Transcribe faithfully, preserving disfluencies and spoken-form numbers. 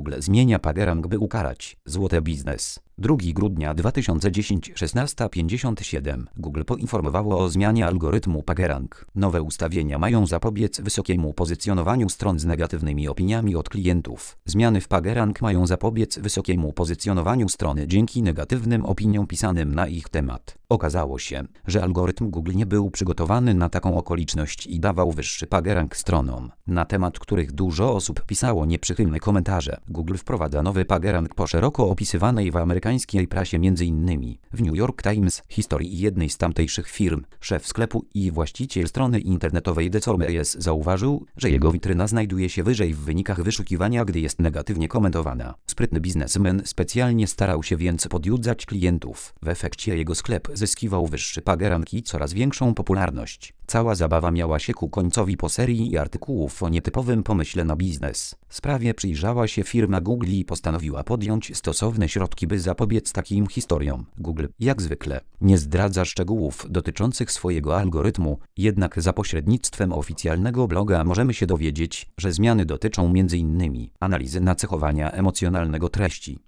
Google zmienia PageRank, by ukarać złoty biznes. drugiego grudnia dwa tysiące dziesiątego, szesnasta pięćdziesiąt siedem. Google poinformowało o zmianie algorytmu PageRank. Nowe ustawienia mają zapobiec wysokiemu pozycjonowaniu stron z negatywnymi opiniami od klientów. Zmiany w PageRank mają zapobiec wysokiemu pozycjonowaniu strony dzięki negatywnym opiniom pisanym na ich temat. Okazało się, że algorytm Google nie był przygotowany na taką okoliczność i dawał wyższy PageRank stronom, na temat których dużo osób pisało nieprzychylne komentarze. Google wprowadza nowy PageRank po szeroko opisywanej w amerykańskiej prasie m.in. w New York Times historii jednej z tamtejszych firm. Szef sklepu i właściciel strony internetowej The Sommeliers zauważył, że jego witryna znajduje się wyżej w wynikach wyszukiwania, gdy jest negatywnie komentowana. Sprytny biznesmen specjalnie starał się więc podjudzać klientów. W efekcie jego sklep zyskiwał wyższy PageRank i coraz większą popularność. Cała zabawa miała się ku końcowi po serii artykułów o nietypowym pomyśle na biznes. Sprawie przyjrzała się firma Google i postanowiła podjąć stosowne środki, by zapobiec takim historiom. Google, jak zwykle, nie zdradza szczegółów dotyczących swojego algorytmu, jednak za pośrednictwem oficjalnego bloga możemy się dowiedzieć, że zmiany dotyczą m.in. analizy nacechowania emocjonalnego treści,